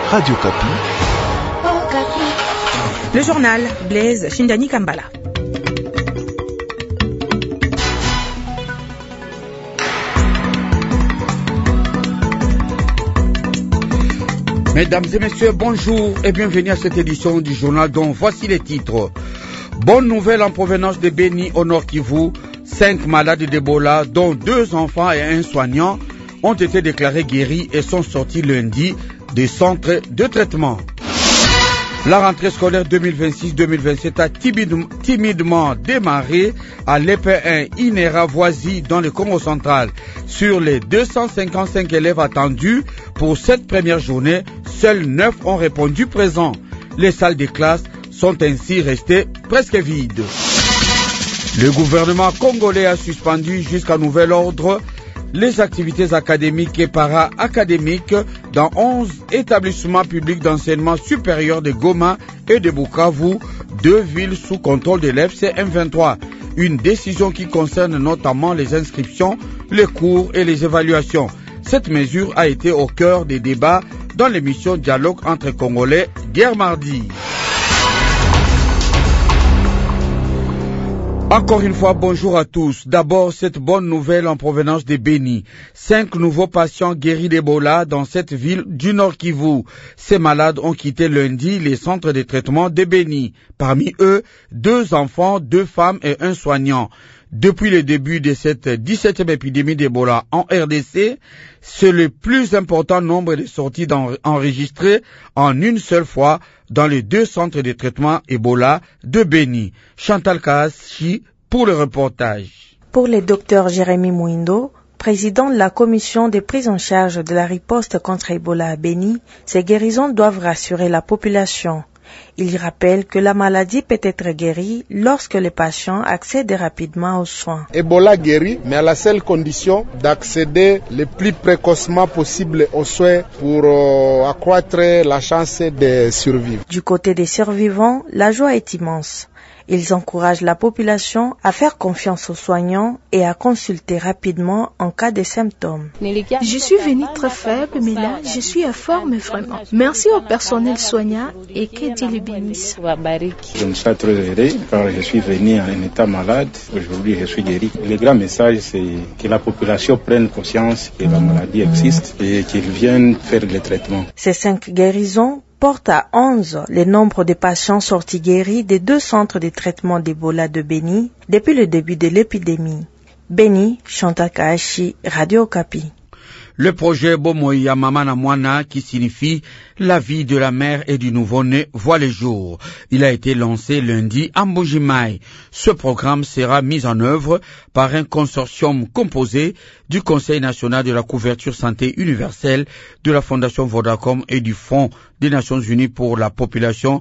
Radio Kapi. Le journal Blaise Shindani Kambala. Mesdames et messieurs, bonjour et bienvenue à cette édition du journal dont voici les titres. Bonne nouvelle en provenance de Beni au Nord Kivu. 5 malades d'Ebola, dont 2 enfants et un soignant, ont été déclarés guéris et sont sortis lundi des centres de traitement. La rentrée scolaire 2026-2027 a timidement démarré à l'EP1 Inera-Voisy dans le Congo central. Sur les 255 élèves attendus pour cette première journée, seuls 9 ont répondu présents. Les salles de classe sont ainsi restées presque vides. Le gouvernement congolais a suspendu jusqu'à nouvel ordre les activités académiques et para-académiques dans 11 établissements publics d'enseignement supérieur de Goma et de Bukavu, 2 villes sous contrôle de l'FC M23. Une décision qui concerne notamment les inscriptions, les cours et les évaluations. Cette mesure a été au cœur des débats dans l'émission Dialogue entre Congolais d'hier mardi. Encore une fois, bonjour à tous. D'abord, cette bonne nouvelle en provenance de Beni. 5 nouveaux patients guéris d'Ebola dans cette ville du Nord Kivu. Ces malades ont quitté lundi les centres de traitement de Beni. Parmi eux, 2 enfants, 2 femmes et un soignant. Depuis le début de cette 17e épidémie d'Ebola en RDC, c'est le plus important nombre de sorties enregistrées en une seule fois dans les 2 centres de traitement Ebola de Beni. Chantal Kaaschi pour le reportage. Pour le docteur Jérémy Mouindo, président de la commission de prise en charge de la riposte contre Ebola à Beni, ces guérisons doivent rassurer la population. Il rappelle que la maladie peut être guérie lorsque les patients accèdent rapidement aux soins. Ebola guérit, mais à la seule condition d'accéder le plus précocement possible aux soins pour accroître la chance de survivre. Du côté des survivants, la joie est immense. Ils encouragent la population à faire confiance aux soignants et à consulter rapidement en cas de symptômes. Je suis venue très faible, mais là, je suis à forme vraiment. Merci au personnel soignant et que Dieu le bénisse. Je me sens très heureux car je suis venu en état malade. Aujourd'hui, je suis guéri. Le grand message, c'est que la population prenne conscience que la maladie existe et qu'ils viennent faire le traitement. Ces 5 guérisons porte à 11 le nombre de patients sortis guéris des 2 centres de traitement d'Ebola de Beni depuis le début de l'épidémie. Beni, Chantal Kaaschi, Radio Kapi. Le projet Bomoya Mamana Mwana, qui signifie la vie de la mère et du nouveau-né, voit le jour. Il a été lancé lundi à Mbujimai. Ce programme sera mis en œuvre par un consortium composé du Conseil national de la couverture santé universelle, de la Fondation Vodacom et du Fonds des Nations unies pour la population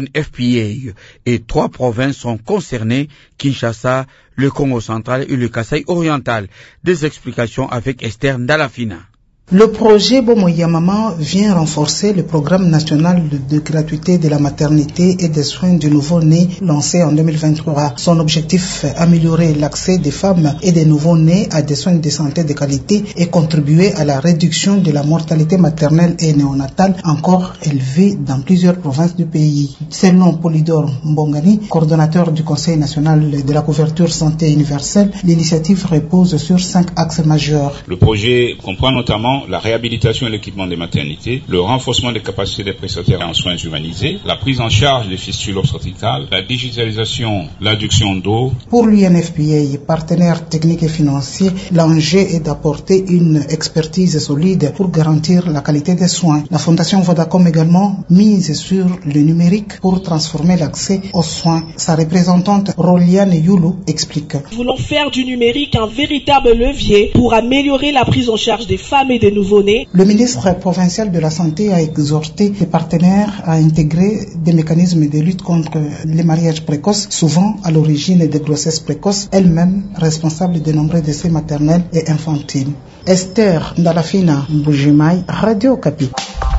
UNFPA. Et 3 provinces sont concernées, Kinshasa, le Congo central et le Kasaï oriental. Des explications avec Esther Ndalafina. Le projet Bomoya Maman vient renforcer le programme national de gratuité de la maternité et des soins du nouveau-né lancé en 2023. Son objectif, améliorer l'accès des femmes et des nouveau-nés à des soins de santé de qualité et contribuer à la réduction de la mortalité maternelle et néonatale encore élevée dans plusieurs provinces du pays. Selon Polydor Mbongani, coordonnateur du Conseil national de la couverture santé universelle, l'initiative repose sur 5 axes majeurs. Le projet comprend notamment la réhabilitation et l'équipement des maternités, le renforcement des capacités des prestataires en soins humanisés, la prise en charge des fistules obstétricales, la digitalisation, l'adduction d'eau. Pour l'UNFPA, partenaire technique et financier, l'enjeu est d'apporter une expertise solide pour garantir la qualité des soins. La Fondation Vodacom également mise sur le numérique pour transformer l'accès aux soins. Sa représentante Roliane Youlou explique. Nous voulons faire du numérique un véritable levier pour améliorer la prise en charge des femmes et des nouveau-nés. Le ministre provincial de la Santé a exhorté les partenaires à intégrer des mécanismes de lutte contre les mariages précoces, souvent à l'origine des grossesses précoces, elles-mêmes responsables de nombreux décès maternels et infantiles. Esther Ndalafina, Mbujimai, Radio Kapi.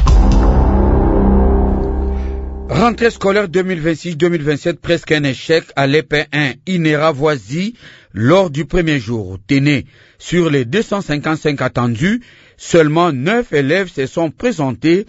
Rentrée scolaire 2026-2027, presque un échec à l'EP1 Inera-Voisy lors du premier jour. Téné, sur les 255 attendus, seulement 9 élèves se sont présentés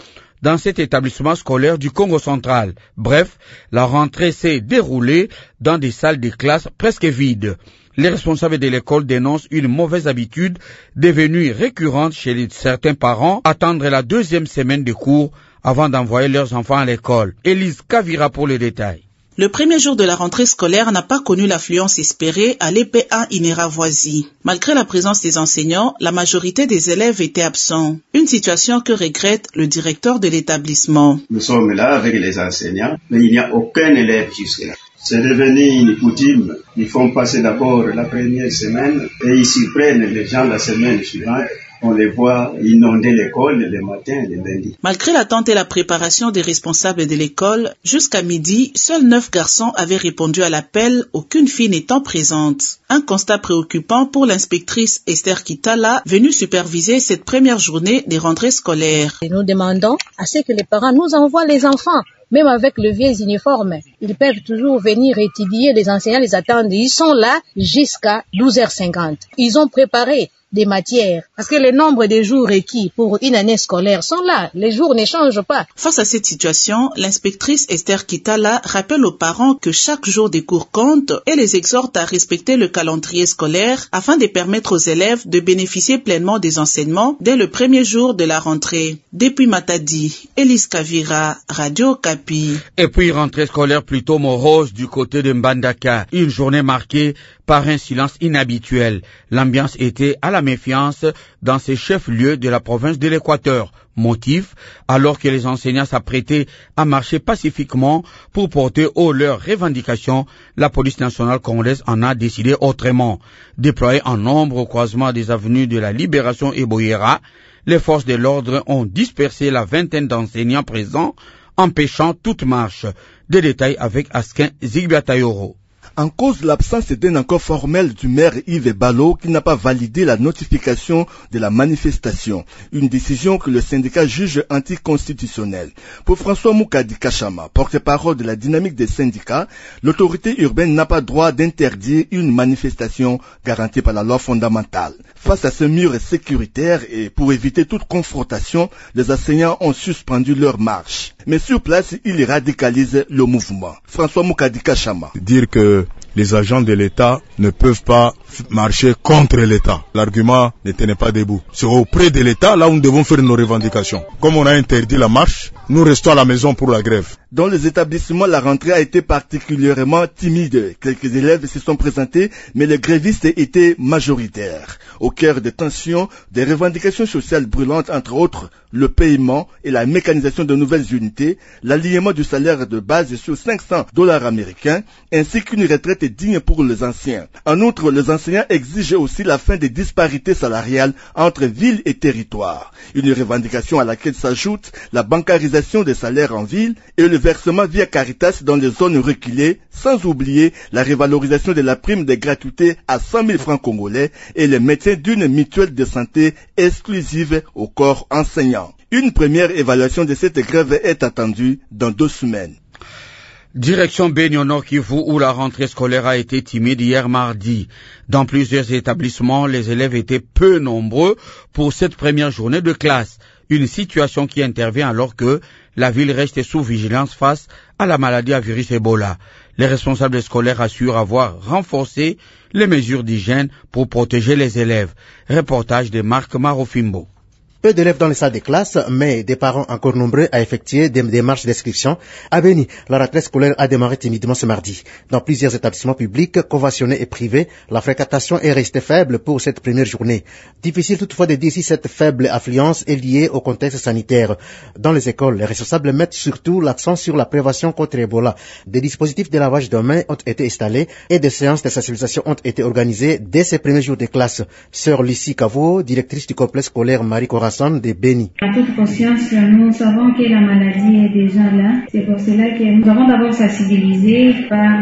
dans cet établissement scolaire du Congo central. Bref, la rentrée s'est déroulée dans des salles de classe presque vides. Les responsables de l'école dénoncent une mauvaise habitude devenue récurrente chez certains parents, attendre la deuxième semaine de cours avant d'envoyer leurs enfants à l'école. Élise Kavira pour les détails. Le premier jour de la rentrée scolaire n'a pas connu l'affluence espérée à l'EP1 Inera-Voisy. Malgré la présence des enseignants, la majorité des élèves étaient absents. Une situation que regrette le directeur de l'établissement. Nous sommes là avec les enseignants, mais il n'y a aucun élève jusque-là. C'est devenu une coutume. Ils font passer d'abord la première semaine et ils s'y prennent les gens la semaine suivante. On les voit inonder l'école le matin et le lundi. Malgré l'attente et la préparation des responsables de l'école, jusqu'à midi, seuls 9 garçons avaient répondu à l'appel, aucune fille n'étant présente. Un constat préoccupant pour l'inspectrice Esther Kitala, venue superviser cette première journée des rentrées scolaires. Et nous demandons à ce que les parents nous envoient les enfants. Même avec le vieux uniforme, ils peuvent toujours venir étudier, les enseignants les attendent. Ils sont là jusqu'à 12h50. Ils ont préparé des matières, parce que le nombre de jours requis pour une année scolaire sont là, les jours ne changent pas. Face à cette situation, l'inspectrice Esther Kitala rappelle aux parents que chaque jour des cours compte et les exhorte à respecter le calendrier scolaire afin de permettre aux élèves de bénéficier pleinement des enseignements dès le premier jour de la rentrée. Depuis Matadi, Élise Kavira, Radio Kapi. Et puis rentrée scolaire plutôt morose du côté de Mbandaka, une journée marquée par un silence inhabituel. L'ambiance était à la méfiance dans ces chefs-lieux de la province de l'Équateur. Motif, alors que les enseignants s'apprêtaient à marcher pacifiquement pour porter haut leurs revendications, la police nationale congolaise en a décidé autrement. Déployée en nombre au croisement des avenues de la Libération et Boyera, les forces de l'ordre ont dispersé la vingtaine d'enseignants présents, empêchant toute marche. Des détails avec Askin Zigbiatayoro. En cause l'absence d'un accord formel du maire Yves Balo qui n'a pas validé la notification de la manifestation, une décision que le syndicat juge anticonstitutionnelle. Pour François Moukadi Kachama, porte-parole de la dynamique des syndicats, l'autorité urbaine n'a pas droit d'interdire une manifestation garantie par la loi fondamentale. Face à ce mur sécuritaire et pour éviter toute confrontation, les enseignants ont suspendu leur marche. Mais sur place, ils radicalisent le mouvement. François Moukadi Kachama. Dire que les agents de l'État ne peuvent pas marcher contre l'État. L'argument ne tenait pas debout. C'est auprès de l'État, là où nous devons faire nos revendications. Comme on a interdit la marche, nous restons à la maison pour la grève. Dans les établissements, la rentrée a été particulièrement timide. Quelques élèves se sont présentés, mais les grévistes étaient majoritaires. Au cœur des tensions, des revendications sociales brûlantes, entre autres le paiement et la mécanisation de nouvelles unités, l'alignement du salaire de base sur $500 américains, ainsi qu'une retraite digne pour les anciens. En outre, les enseignants exigent aussi la fin des disparités salariales entre villes et territoires. Une revendication à laquelle s'ajoute la bancarisation des salaires en ville et le versement via Caritas dans les zones reculées, sans oublier la revalorisation de la prime de gratuité à 100 000 francs congolais et le maintien d'une mutuelle de santé exclusive au corps enseignant. Une première évaluation de cette grève est attendue dans 2 semaines. Direction Beni au Nord Kivu où la rentrée scolaire a été timide hier mardi. Dans plusieurs établissements, les élèves étaient peu nombreux pour cette première journée de classe. Une situation qui intervient alors que la ville reste sous vigilance face à la maladie à virus Ebola. Les responsables scolaires assurent avoir renforcé les mesures d'hygiène pour protéger les élèves. Reportage de Marc Marofimbo. Peu d'élèves dans les salles de classe, mais des parents encore nombreux à effectuer des démarches d'inscription. À Beni, la rentrée scolaire a démarré timidement ce mardi. Dans plusieurs établissements publics, conventionnés et privés, la fréquentation est restée faible pour cette première journée. Difficile toutefois de dire si cette faible affluence est liée au contexte sanitaire. Dans les écoles, les responsables mettent surtout l'accent sur la prévention contre Ebola. Des dispositifs de lavage de mains ont été installés et des séances de sensibilisation ont été organisées dès ces premiers jours de classe. Sœur Lucie Cavo, directrice du complexe scolaire Marie Corazon de Beni. À toute conscience, nous savons que la maladie est déjà là. C'est pour cela que nous avons d'abord sensibilisé par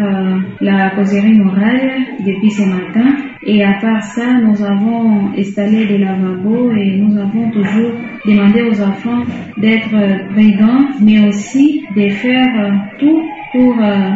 la causerie morale depuis ce matin. Et à part ça, nous avons installé des lavabos et nous avons toujours demandé aux enfants d'être prudents, mais aussi de faire tout pour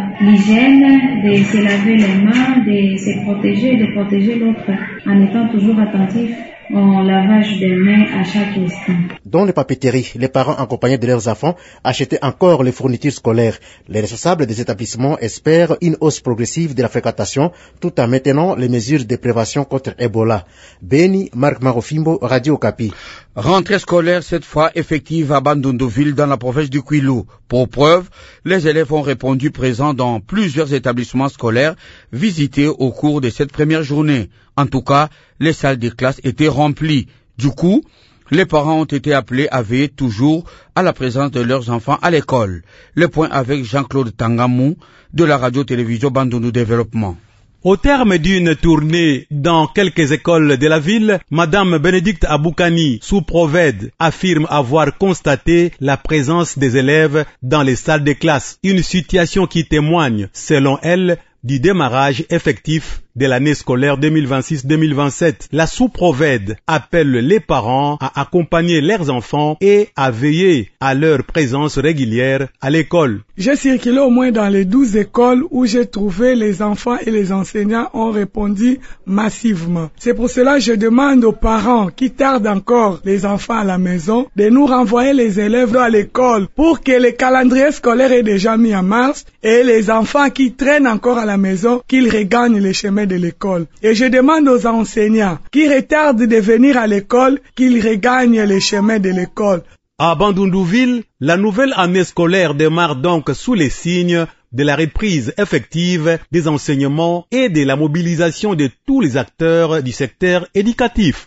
l'hygiène, de se laver les mains, de se protéger et de protéger l'autre en étant toujours attentif au lavage des mains à chaque instant. Dans les papeteries, les parents accompagnés de leurs enfants achetaient encore les fournitures scolaires. Les responsables des établissements espèrent une hausse progressive de la fréquentation tout en maintenant les mesures de prévention contre Ebola. Beni, Marc Marofimbo, Radio Okapi. Rentrée scolaire cette fois effective à Bandundu-Ville dans la province du Kwilu. Pour preuve, les élèves ont répondu présents dans plusieurs établissements scolaires visités au cours de cette première journée. En tout cas, les salles de classe étaient remplies. Du coup, les parents ont été appelés à veiller toujours à la présence de leurs enfants à l'école. Le point avec Jean-Claude Tangamou de la radio-télévision Bandundu Développement. Au terme d'une tournée dans quelques écoles de la ville, Madame Bénédicte Aboukani, sous-provède, affirme avoir constaté la présence des élèves dans les salles de classe. Une situation qui témoigne, selon elle, du démarrage effectif de l'année scolaire 2026-2027. La sous-provède appelle les parents à accompagner leurs enfants et à veiller à leur présence régulière à l'école. J'ai circulé au moins dans les 12 écoles où j'ai trouvé les enfants et les enseignants ont répondu massivement. C'est pour cela que je demande aux parents qui tardent encore les enfants à la maison de nous renvoyer les élèves à l'école pour que le calendrier scolaire est déjà mis en marche et les enfants qui traînent encore à la maison qu'ils regagnent les chemins de l'école. Et je demande aux enseignants qui retardent de venir à l'école qu'ils regagnent les chemins de l'école. À Bandundu-Ville, la nouvelle année scolaire démarre donc sous les signes de la reprise effective des enseignements et de la mobilisation de tous les acteurs du secteur éducatif.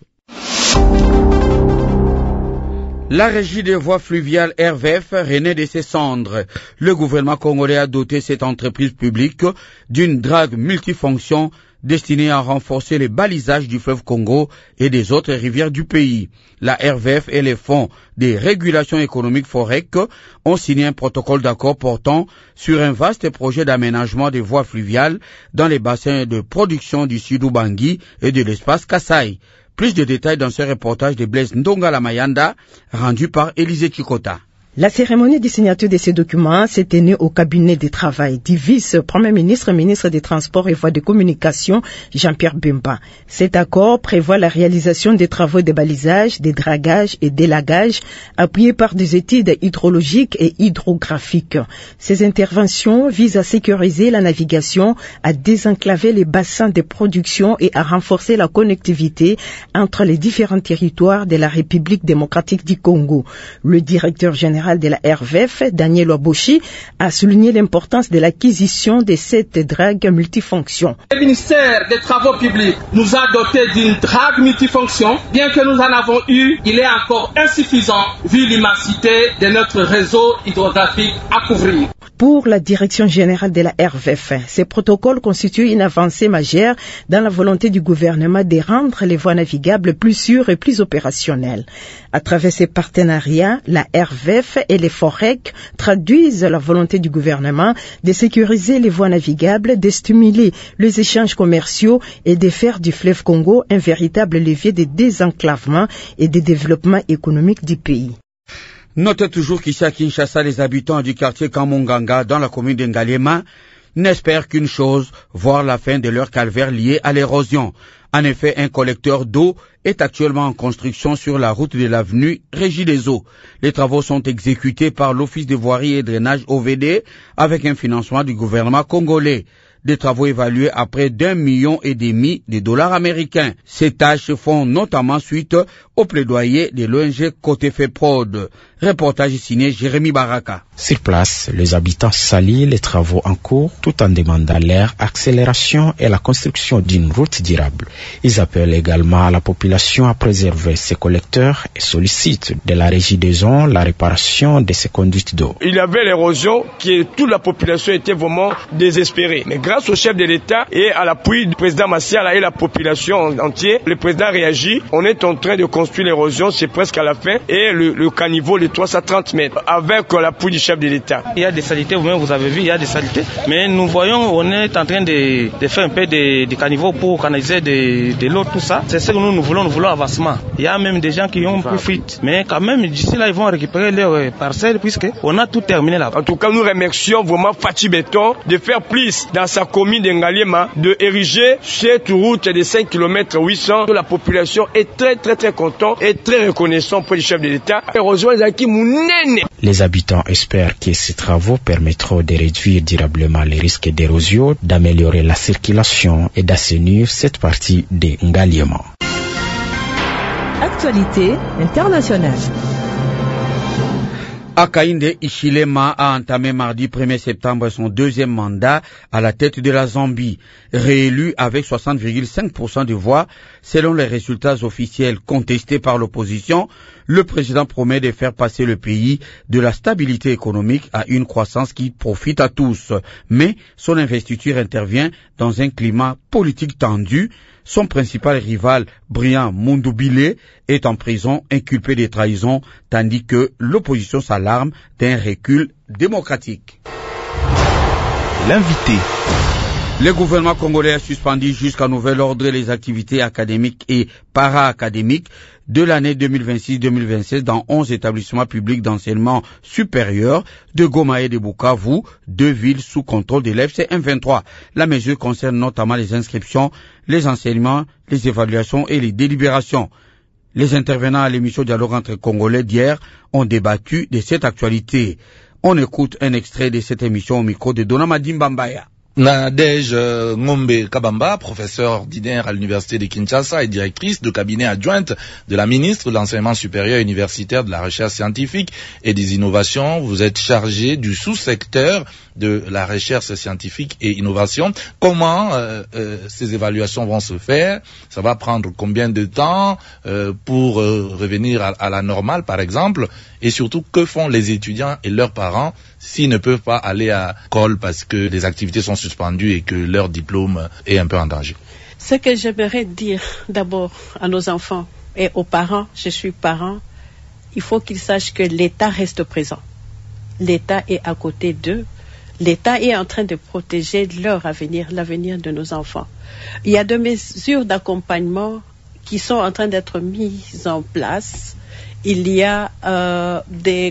La régie des voies fluviales RVF renaît de ses cendres. Le gouvernement congolais a doté cette entreprise publique d'une drague multifonction destinée à renforcer les balisages du fleuve Congo et des autres rivières du pays. La RVF et les fonds des régulations économiques FOREC ont signé un protocole d'accord portant sur un vaste projet d'aménagement des voies fluviales dans les bassins de production du Sud-Ubangi et de l'espace Kasaï. Plus de détails dans ce reportage de Blaise Ndonga-Lamayanda, rendu par Élisée Chikota. La cérémonie de signature de ces documents s'est tenue au cabinet de travail du vice-premier ministre, ministre des Transports et Voies de Communication, Jean-Pierre Bemba. Cet accord prévoit la réalisation des travaux de balisage, de dragage et d'élagage, appuyés par des études hydrologiques et hydrographiques. Ces interventions visent à sécuriser la navigation, à désenclaver les bassins de production et à renforcer la connectivité entre les différents territoires de la République démocratique du Congo. Le directeur général de la RVF, Daniel Waboshi, a souligné l'importance de l'acquisition de cette drague multifonction. Le ministère des Travaux publics nous a doté d'une drague multifonction. Bien que nous en avons eu, il est encore insuffisant vu l'immensité de notre réseau hydrographique à couvrir. Pour la direction générale de la RVF, ces protocoles constituent une avancée majeure dans la volonté du gouvernement de rendre les voies navigables plus sûres et plus opérationnelles. À travers ces partenariats, la RVF et les FOREC traduisent la volonté du gouvernement de sécuriser les voies navigables, de stimuler les échanges commerciaux et de faire du fleuve Congo un véritable levier de désenclavement et de développement économique du pays. Notez toujours qu'ici à Kinshasa, les habitants du quartier Kamonganga, dans la commune d'Engaliema, n'espèrent qu'une chose, voir la fin de leur calvaire lié à l'érosion. En effet, un collecteur d'eau est actuellement en construction sur la route de l'avenue Régie des Eaux. Les travaux sont exécutés par l'Office de voirie et drainage OVD avec un financement du gouvernement congolais. Des travaux évalués à près d'1,5 million de dollars américains. Ces tâches se font notamment suite au plaidoyer de l'ONG Côté FEPROD. Reportage signé Jérémy Baraka. Sur place, les habitants saluent les travaux en cours tout en demandant leur accélération et la construction d'une route durable. Ils appellent également à la population à préserver ces collecteurs et sollicitent de la régie des eaux la réparation de ces conduites d'eau. Il y avait l'érosion qui toute la population était vraiment désespérée. Mais grâce au chef de l'État et à l'appui du président Massiala et la population entière, le président réagit. On est en train de construire l'érosion, c'est presque à la fin et le caniveau, le de 330 mètres avec l'appui du chef de l'État. Il y a des saletés, vous-même vous avez vu, il y a des saletés, mais nous voyons, on est en train de faire un peu de caniveau pour canaliser de l'eau, tout ça. C'est ce que nous voulons avancement. Il y a même des gens qui ont pris fuite, mais quand même d'ici là ils vont récupérer leurs parcelles puisqu'on a tout terminé là. En tout cas, nous remercions vraiment Fatih Béton de faire plus dans sa commune de Ngaliema, de ériger cette route de 5 km 800. La population est très contente et très reconnaissante pour le chef de l'État. Les habitants espèrent que ces travaux permettront de réduire durablement les risques d'érosion, d'améliorer la circulation et d'assainir cette partie de Ngaliema. Actualité internationale. Hakainde Hichilema a entamé mardi 1er septembre son deuxième mandat à la tête de la Zambie, réélu avec 60,5% de voix. Selon les résultats officiels contestés par l'opposition, le président promet de faire passer le pays de la stabilité économique à une croissance qui profite à tous. Mais son investiture intervient dans un climat politique tendu. Son principal rival, Brian Mundubile, est en prison inculpé de trahison, tandis que l'opposition s'alarme d'un recul démocratique. L'invité. Le gouvernement congolais a suspendu jusqu'à nouvel ordre les activités académiques et para-académiques de l'année 2026-2027 dans 11 établissements publics d'enseignement supérieur de Goma et de Bukavu, 2 villes sous contrôle de l'FC M23. La mesure concerne notamment les inscriptions, les enseignements, les évaluations et les délibérations. Les intervenants à l'émission Dialogue entre Congolais d'hier ont débattu de cette actualité. On écoute un extrait de cette émission au micro de Donamadi Mbambaya. Nadège Ngombe Kabamba, professeure ordinaire à l'université de Kinshasa et directrice de cabinet adjointe de la ministre de l'enseignement supérieur universitaire, de la recherche scientifique et des innovations. Vous êtes chargée du sous-secteur de la recherche scientifique et innovation. Comment ces évaluations vont se faire? Ça va prendre combien de temps pour revenir à la normale, par exemple? Et surtout, que font les étudiants et leurs parents s'ils ne peuvent pas aller à l'école parce que les activités sont suspendues et que leur diplôme est un peu en danger? Ce que j'aimerais dire d'abord à nos enfants et aux parents, je suis parent, il faut qu'ils sachent que l'État reste présent. L'État est à côté d'eux. L'État est en train de protéger leur avenir, l'avenir de nos enfants. Il y a des mesures d'accompagnement qui sont en train d'être mises en place. Il y a des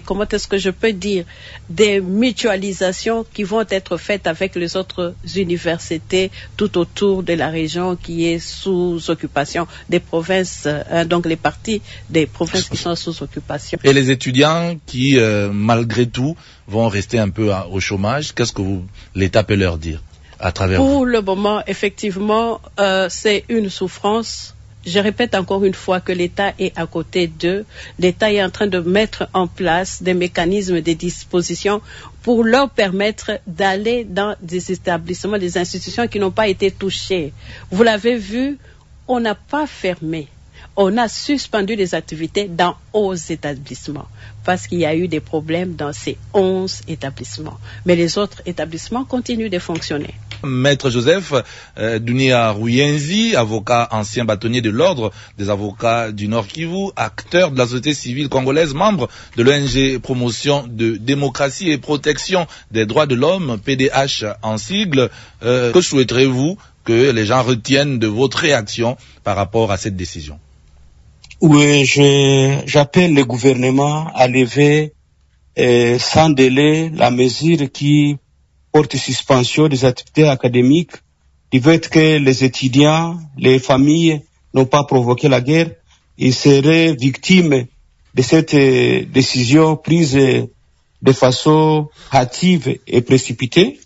mutualisations qui vont être faites avec les autres universités tout autour de la région qui est sous occupation des provinces, donc les parties des provinces qui sont sous occupation. Et les étudiants qui, malgré tout, vont rester un peu au chômage, qu'est-ce que l'État peut leur dire à travers vous? Pour le moment, effectivement, c'est une souffrance. Je répète encore une fois que l'État est à côté d'eux. L'État est en train de mettre en place des mécanismes, des dispositions pour leur permettre d'aller dans des établissements, des institutions qui n'ont pas été touchées. Vous l'avez vu, on n'a pas fermé. On a suspendu les activités dans 11 établissements parce qu'il y a eu des problèmes dans ces 11 établissements. Mais les autres établissements continuent de fonctionner. Maître Joseph Dunia Ruyenzi, avocat ancien bâtonnier de l'ordre des avocats du Nord Kivu, acteur de la société civile congolaise, membre de l'ONG Promotion de démocratie et protection des droits de l'homme, PDH en sigle, que souhaiterez-vous que les gens retiennent de votre réaction par rapport à cette décision? Oui, j'appelle le gouvernement à lever sans délai la mesure qui porte suspension des activités académiques du fait que les étudiants, les familles n'ont pas provoqué la guerre. Ils seraient victimes de cette décision prise de façon hâtive et précipitée.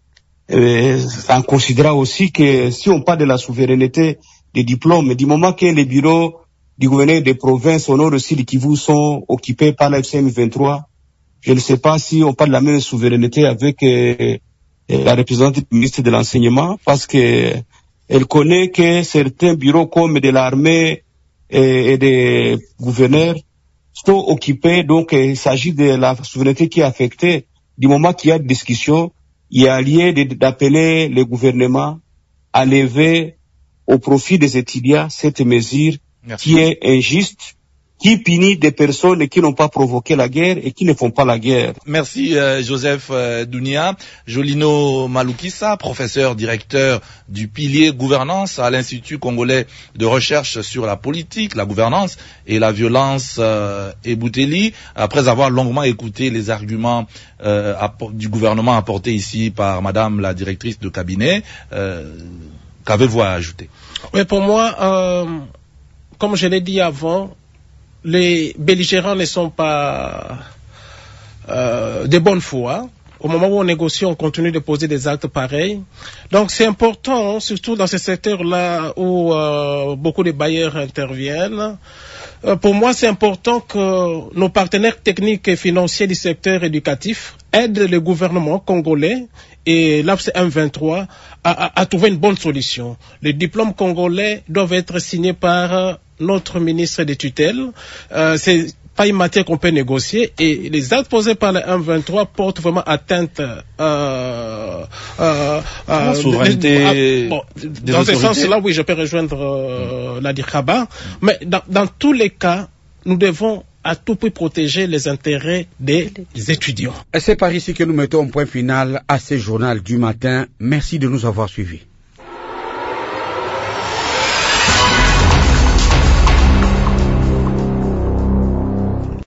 En considérant aussi que si on parle de la souveraineté des diplômes, du moment que les bureaux du gouverneur des provinces au nord aussi du Kivu sont occupés par la FCM 23, je ne sais pas si on parle de la même souveraineté avec la représentante du ministre de l'Enseignement, parce que elle connaît que certains bureaux comme de l'armée et des gouverneurs sont occupés, donc il s'agit de la souveraineté qui est affectée. Du moment qu'il y a des discussions, il y a lieu d'appeler le gouvernement à lever au profit des étudiants cette mesure qui est injuste qui punit des personnes qui n'ont pas provoqué la guerre et qui ne font pas la guerre. Merci Joseph Dounia. Jolino Malukissa, professeur directeur du pilier gouvernance à l'Institut congolais de recherche sur la politique, la gouvernance et la violence Ebouteli. Après avoir longuement écouté les arguments du gouvernement apportés ici par Madame la directrice de cabinet, qu'avez-vous à ajouter? Oui, pour moi, comme je l'ai dit avant, les belligérants ne sont pas de bonne foi. Au moment où on négocie, on continue de poser des actes pareils. Donc c'est important, surtout dans ce secteur-là où beaucoup de bailleurs interviennent. Pour moi, c'est important que nos partenaires techniques et financiers du secteur éducatif aident le gouvernement congolais et l'APS M23 à trouver une bonne solution. Les diplômes congolais doivent être signés par notre ministre de tutelle. C'est pas une matière qu'on peut négocier et les actes posés par le M23 portent vraiment atteinte souveraineté dans ce sens-là, oui, je peux rejoindre la DIRCABA, mais dans tous les cas, nous devons à tout prix protéger les intérêts des étudiants. Et c'est par ici que nous mettons un point final à ce journal du matin. Merci de nous avoir suivis.